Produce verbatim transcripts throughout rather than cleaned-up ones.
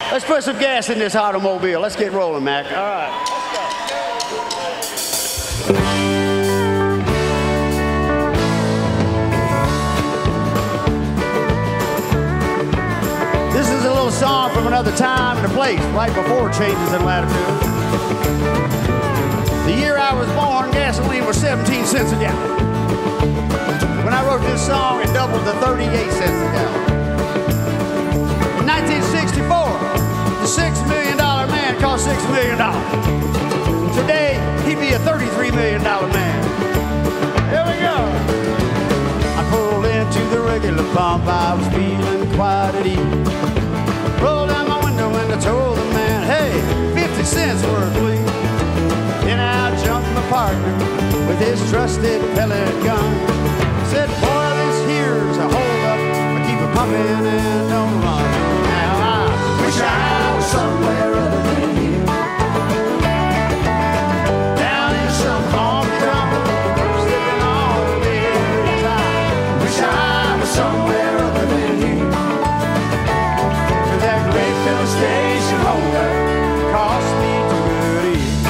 Let's put some gas in this automobile. Let's get rolling, Mac. All right. This is a little song from another time and a place, right before changes in latitude. The year I was born, gasoline was seventeen cents a gallon. When I wrote this song, it doubled to thirty-eight cents a gallon. In nineteen sixty-four, the six million dollar man cost six million dollars. Today, he'd be a thirty-three million dollar man. Here we go. I pulled into the regular pump, I was feeling quite at ease. Rolled down my window and I told the man, hey, fifty cents worth, please. Then out jumped my partner with his trusted pellet gun. Said, boy, this here's a hold up, but keep it pumping and don't run. Now I wish I was somewhere other than here, down in some honky tonk, slipping on the beers. I wish I was somewhere other than here, cause that great filling station hold up cost me too good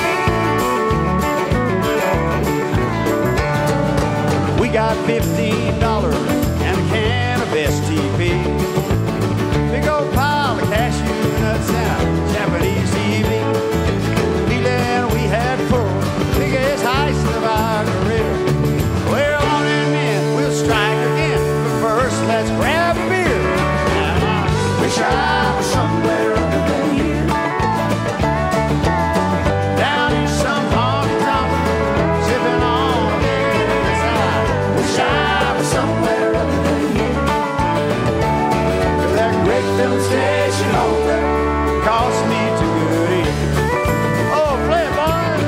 eat. We got fifteen dollars and a can of S T P. Big old pile of cashew nuts and a Japanese T V. Feeling we had full, biggest heist of our career. Well, on and in, we'll strike again, but first let's grab a beer. Now I wish I was somewhere other than here, down in some honky tonk, sipping on beer. Yes, I wish I was somewhere other than here, cause that great filling station hold up cost me too good eat. Oh, play it, boys.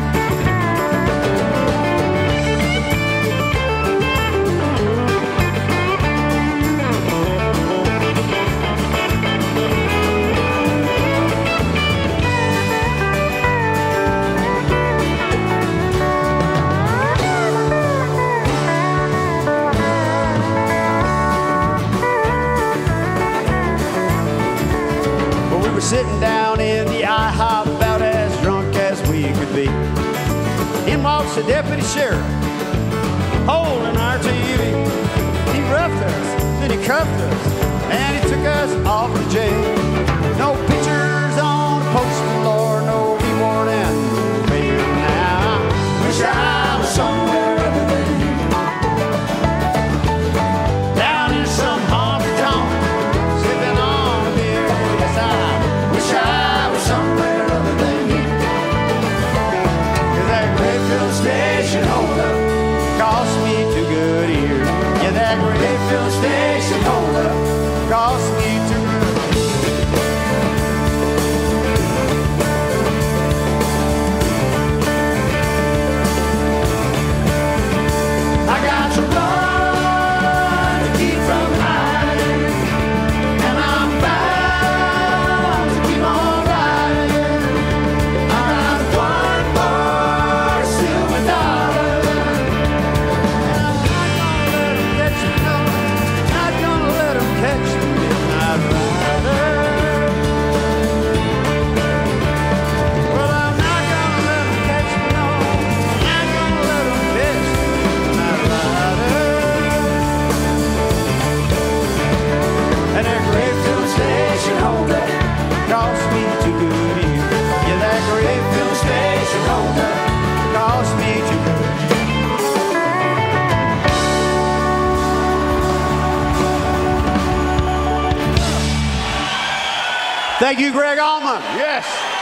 Well, we were sitting down in the IHOP, about as drunk as we could be. In walks the deputy sheriff, holding our T V. He roughed us, then he cuffed us, and he took us off to jail. No pictures on the poster, Lord, no reward and no bail. Now I wish I was somewhere other than here, down in some honky tonk, sipping on a beer. Yes, I wish I was somewhere other than here, cause that great filling station hold up cost me too good ear. Yeah, that great filling station hold up cost me too good. I got to run to keep from hiding, and I'm bound to keep on riding. I got one more silver dollar, and I'm not gonna let 'em catch me, no, not gonna let 'em catch me, midnight rider. Well, I'm not gonna let 'em catch me, no, not gonna let 'em catch me, midnight rider. And that great filling station hold up cost me too good ear. Yeah, that great filling station hold up cost me too good. Thank you, Greg Allman. Yes.